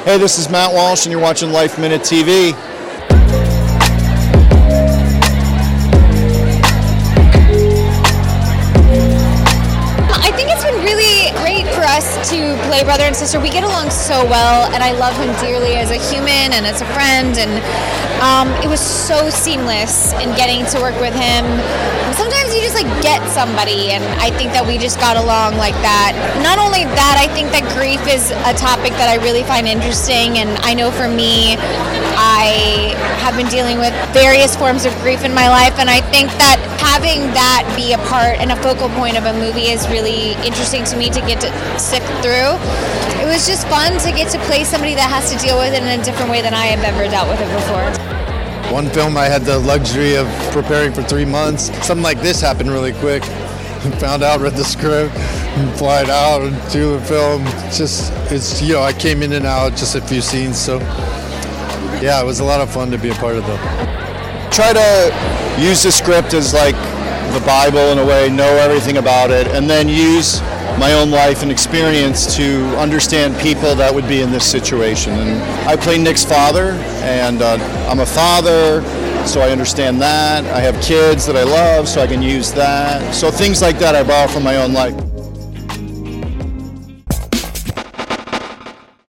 Hey, this is Matt Walsh, and you're watching Life Minute TV. I think it's been really great for us to play brother and sister. We get along so well, and I love him dearly as a human and as a friend, and it was so seamless in getting to work with him. Sometimes you just get somebody, and I think that we just got along like that. Not only that, I think that grief is a topic that I really find interesting, and I know for me, I have been dealing with various forms of grief in my life, and I think that having that be a part and a focal point of a movie is really interesting to me to get to sift through. It was just fun to get to play somebody that has to deal with it in a different way than I have ever dealt with it before. One film I had the luxury of preparing for 3 months. Something like this happened really quick. Found out, read the script, and flight out and do the film. I came in and out just a few scenes, so yeah, it was a lot of fun to be a part of them. Try to use the script as the Bible in a way, know everything about it, and then use my own life and experience to understand people that would be in this situation. And I play Nick's father, and I'm a father, so I understand that. I have kids that I love, so I can use that. So things like that I borrow from my own life.